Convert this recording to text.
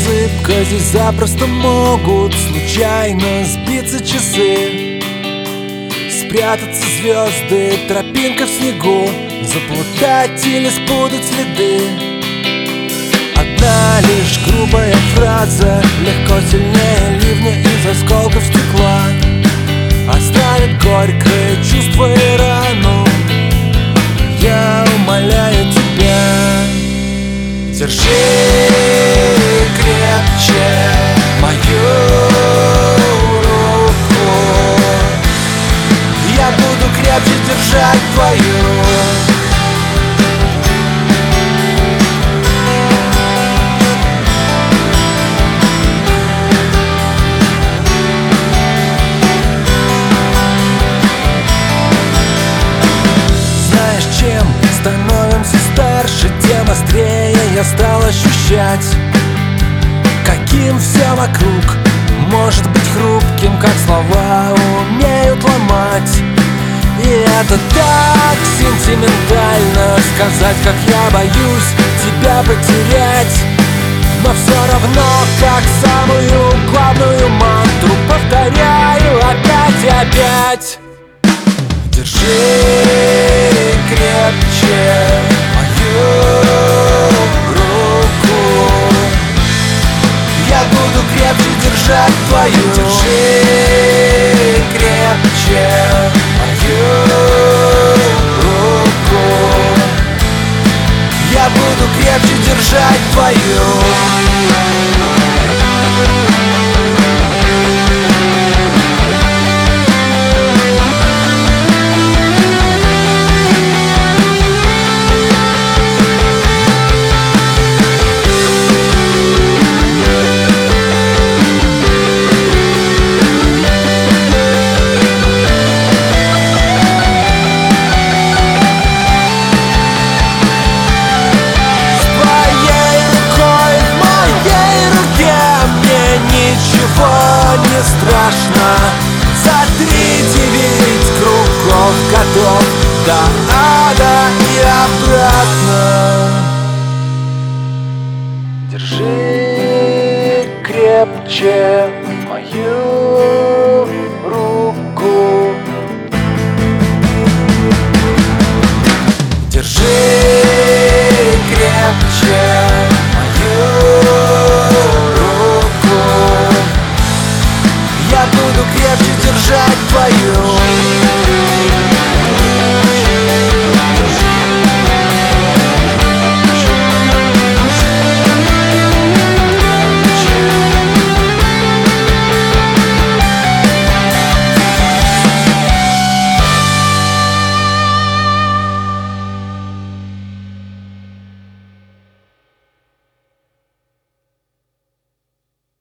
ошибка, здесь запросто могут случайно сбиться часы, спрятаться звезды, тропинка в снегу, заплутать или спутать следы. Одна лишь грубая фраза, легко сильнее ливня из осколков стекла, оставит горькое чувство и рану. Я умоляю тебя, держи крепче мою руку. Я буду крепче держать твою. Становимся старше, тем острее я стал ощущать, каким все вокруг может быть хрупким, как слова умеют ломать. И это так сентиментально сказать, как я боюсь тебя потерять. Но все равно, как самую главную мантру, повторяю опять и опять. Держи крепче мою руку. Я буду крепче держать твою. Держи крепче мою руку. Я буду крепче держать твою. Не страшно за 3-9 кругов готов до ада и обратно. Держи крепче